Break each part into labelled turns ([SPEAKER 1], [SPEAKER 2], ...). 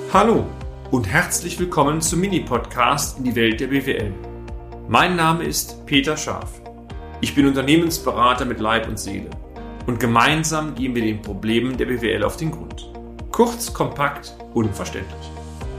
[SPEAKER 1] Hallo und herzlich willkommen zum Mini-Podcast in die Welt der BWL. Mein Name ist Peter Scharf. Ich bin Unternehmensberater mit Leib und Seele und gemeinsam gehen wir den Problemen der BWL auf den Grund. Kurz, kompakt, unverständlich.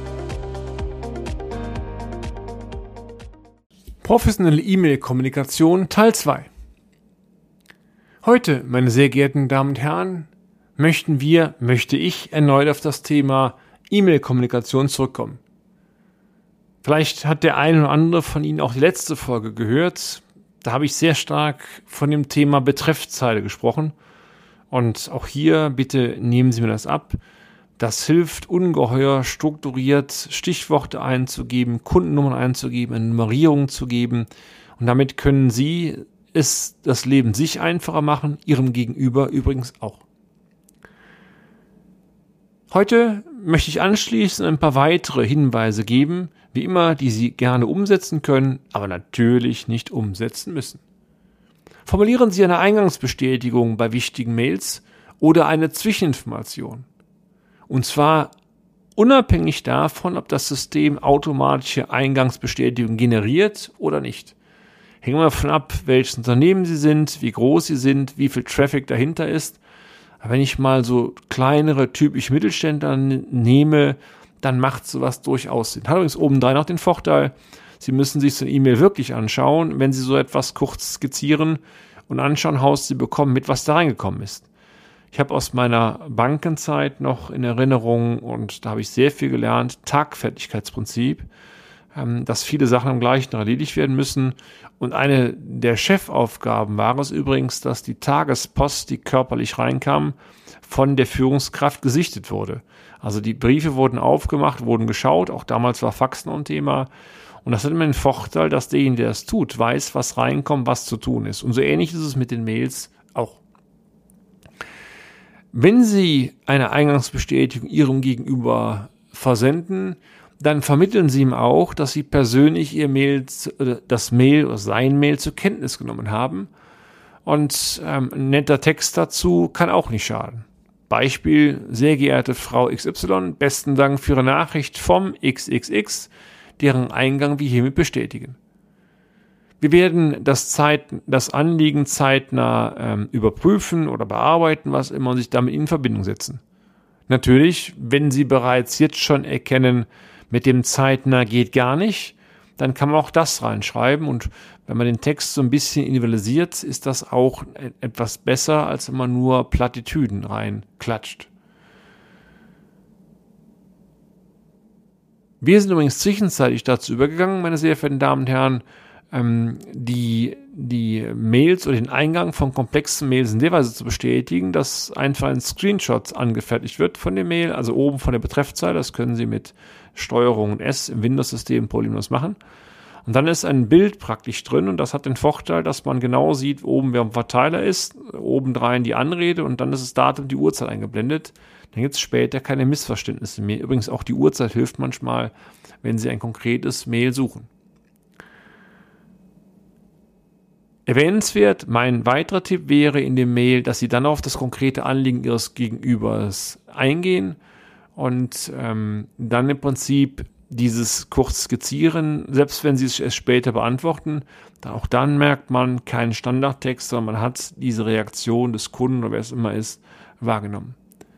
[SPEAKER 2] Professionelle E-Mail-Kommunikation Teil 2. Heute, meine sehr geehrten Damen und Herren, möchte ich erneut auf das Thema E-Mail-Kommunikation zurückkommen. Vielleicht hat der eine oder andere von Ihnen auch die letzte Folge gehört. Da habe ich sehr stark von dem Thema Betreffzeile gesprochen. Und auch hier, bitte nehmen Sie mir das ab. Das hilft ungeheuer strukturiert, Stichworte einzugeben, Kundennummern einzugeben, eine Nummerierung zu geben. Und damit können Sie das Leben sich einfacher machen, Ihrem Gegenüber übrigens auch. Heute möchte ich anschließend ein paar weitere Hinweise geben, wie immer, die Sie gerne umsetzen können, aber natürlich nicht umsetzen müssen. Formulieren Sie eine Eingangsbestätigung bei wichtigen Mails oder eine Zwischeninformation. Und zwar unabhängig davon, ob das System automatische Eingangsbestätigungen generiert oder nicht. Hängen wir davon ab, welches Unternehmen Sie sind, wie groß Sie sind, wie viel Traffic dahinter ist. Wenn ich mal so kleinere, typische Mittelständler nehme, dann macht sowas durchaus Sinn. Hat übrigens obendrein auch den Vorteil, Sie müssen sich so eine E-Mail wirklich anschauen, wenn Sie so etwas kurz skizzieren und anschauen, was Sie bekommen, mit was da reingekommen ist. Ich habe aus meiner Bankenzeit noch in Erinnerung, und da habe ich sehr viel gelernt, Tagfertigkeitsprinzip, dass viele Sachen am gleichen erledigt werden müssen. Und eine der Chefaufgaben war es übrigens, dass die Tagespost, die körperlich reinkam, von der Führungskraft gesichtet wurde. Also die Briefe wurden aufgemacht, wurden geschaut, auch damals war Fax noch ein Thema. Und das hat immer den Vorteil, dass derjenige, der es tut, weiß, was reinkommt, was zu tun ist. Und so ähnlich ist es mit den Mails auch. Wenn Sie eine Eingangsbestätigung Ihrem Gegenüber versenden, dann vermitteln Sie ihm auch, dass Sie persönlich das Mail oder sein Mail zur Kenntnis genommen haben. Und ein netter Text dazu kann auch nicht schaden. Beispiel: Sehr geehrte Frau XY, besten Dank für Ihre Nachricht vom XXX, deren Eingang wir hiermit bestätigen. Wir werden das Anliegen zeitnah überprüfen oder bearbeiten, was immer, und sich damit in Verbindung setzen. Natürlich, wenn Sie bereits jetzt schon erkennen, mit dem zeitnah geht gar nicht, dann kann man auch das reinschreiben, und wenn man den Text so ein bisschen individualisiert, ist das auch etwas besser, als wenn man nur Plattitüden reinklatscht. Wir sind übrigens zwischenzeitlich dazu übergegangen, meine sehr verehrten Damen und Herren, die Mails oder den Eingang von komplexen Mails in der Weise zu bestätigen, dass einfach ein Screenshot angefertigt wird von der Mail, also oben von der Betreffzeile. Das können Sie mit Steuerung S im Windows-System problemlos machen. Und dann ist ein Bild praktisch drin, und das hat den Vorteil, dass man genau sieht, oben wer am Verteiler ist, obendrein die Anrede, und dann ist das Datum, die Uhrzeit eingeblendet. Dann gibt es später keine Missverständnisse mehr. Übrigens auch die Uhrzeit hilft manchmal, wenn Sie ein konkretes Mail suchen. Erwähnenswert, mein weiterer Tipp wäre in dem Mail, dass Sie dann auf das konkrete Anliegen Ihres Gegenübers eingehen und dann im Prinzip dieses kurz skizzieren, selbst wenn Sie es erst später beantworten. Auch dann merkt man keinen Standardtext, sondern man hat diese Reaktion des Kunden oder wer es immer ist, wahrgenommen.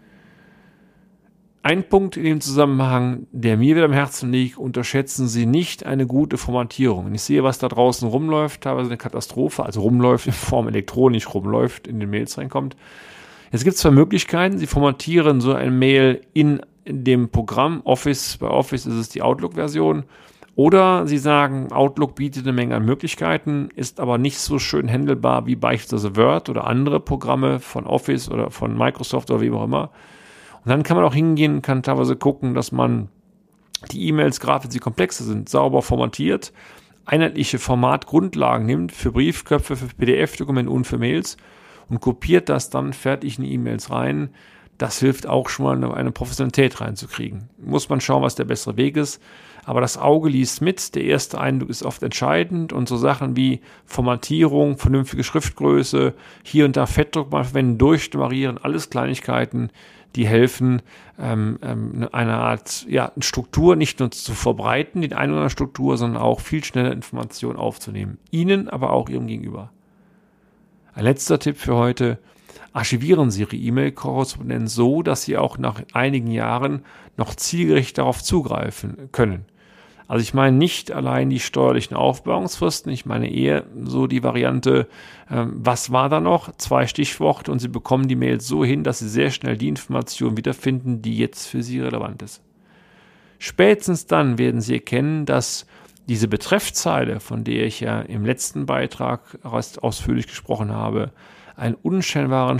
[SPEAKER 2] Ein Punkt in dem Zusammenhang, der mir wieder am Herzen liegt: unterschätzen Sie nicht eine gute Formatierung. Wenn ich sehe, was da draußen rumläuft, teilweise eine Katastrophe, also rumläuft in Form elektronisch rumläuft, in den Mails reinkommt. Jetzt gibt es zwei Möglichkeiten. Sie formatieren so ein Mail in dem Programm Office. Bei Office ist es die Outlook-Version. Oder Sie sagen, Outlook bietet eine Menge an Möglichkeiten, ist aber nicht so schön handelbar wie beispielsweise Word oder andere Programme von Office oder von Microsoft oder wie auch immer. Und dann kann man auch hingehen und kann teilweise gucken, dass man die E-Mails, gerade wenn sie komplexer sind, sauber formatiert, einheitliche Formatgrundlagen nimmt für Briefköpfe, für PDF-Dokumente und für Mails und kopiert das dann fertig in die E-Mails rein. Das hilft auch schon mal, eine Professionalität reinzukriegen. Muss man schauen, was der bessere Weg ist. Aber das Auge liest mit. Der erste Eindruck ist oft entscheidend. Und so Sachen wie Formatierung, vernünftige Schriftgröße, hier und da Fettdruck mal verwenden, durchnummerieren, alles Kleinigkeiten, die helfen, eine Art Struktur nicht nur zu verbreiten, die eine oder andere Struktur, sondern auch viel schneller Informationen aufzunehmen. Ihnen, aber auch Ihrem Gegenüber. Ein letzter Tipp für heute: Archivieren Sie Ihre E-Mail-Korrespondenz so, dass Sie auch nach einigen Jahren noch zielgerichtet darauf zugreifen können. Also ich meine nicht allein die steuerlichen Aufbewahrungsfristen, ich meine eher so die Variante, was war da noch? 2 Stichworte und Sie bekommen die Mail so hin, dass Sie sehr schnell die Information wiederfinden, die jetzt für Sie relevant ist. Spätestens dann werden Sie erkennen, dass diese Betreffzeile, von der ich ja im letzten Beitrag ausführlich gesprochen habe, einen unschätzbaren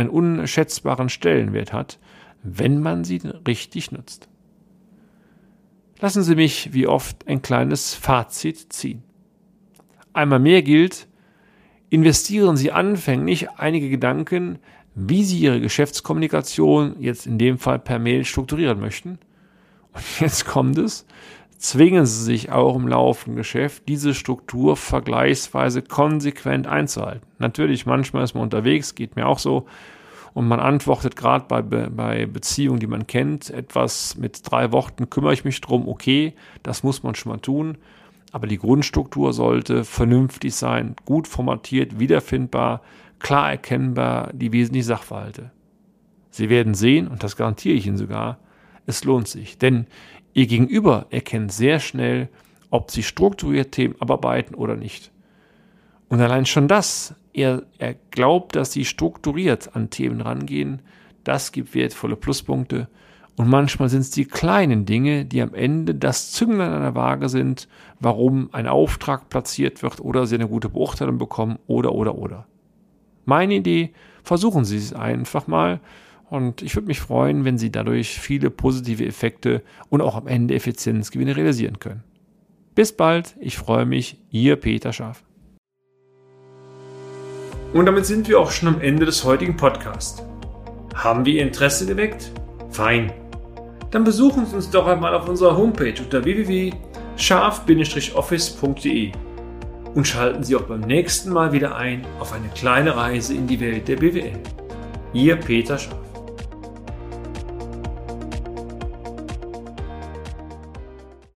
[SPEAKER 2] Stellenwert hat, wenn man sie richtig nutzt. Lassen Sie mich wie oft ein kleines Fazit ziehen. Einmal mehr gilt: Investieren Sie anfänglich einige Gedanken, wie Sie Ihre Geschäftskommunikation jetzt in dem Fall per Mail strukturieren möchten. Und jetzt kommt es: Zwingen Sie sich auch im laufenden Geschäft, diese Struktur vergleichsweise konsequent einzuhalten. Natürlich, manchmal ist man unterwegs, geht mir auch so, und man antwortet gerade bei Beziehungen, die man kennt, etwas mit 3 Worten: kümmere ich mich drum, okay, das muss man schon mal tun. Aber die Grundstruktur sollte vernünftig sein, gut formatiert, wiederfindbar, klar erkennbar, die wesentlichen Sachverhalte. Sie werden sehen, und das garantiere ich Ihnen sogar, es lohnt sich, denn Ihr Gegenüber erkennt sehr schnell, ob Sie strukturiert Themen abarbeiten oder nicht. Und allein schon das, er glaubt, dass Sie strukturiert an Themen rangehen, das gibt wertvolle Pluspunkte. Und manchmal sind es die kleinen Dinge, die am Ende das Zünglein an der Waage sind, warum ein Auftrag platziert wird oder Sie eine gute Beurteilung bekommen oder. Meine Idee: versuchen Sie es einfach mal. Und ich würde mich freuen, wenn Sie dadurch viele positive Effekte und auch am Ende Effizienzgewinne realisieren können. Bis bald, ich freue mich, Ihr Peter Scharf.
[SPEAKER 1] Und damit sind wir auch schon am Ende des heutigen Podcasts. Haben wir Ihr Interesse geweckt? Fein. Dann besuchen Sie uns doch einmal auf unserer Homepage unter www.scharf-office.de und schalten Sie auch beim nächsten Mal wieder ein auf eine kleine Reise in die Welt der BWL. Ihr Peter Scharf.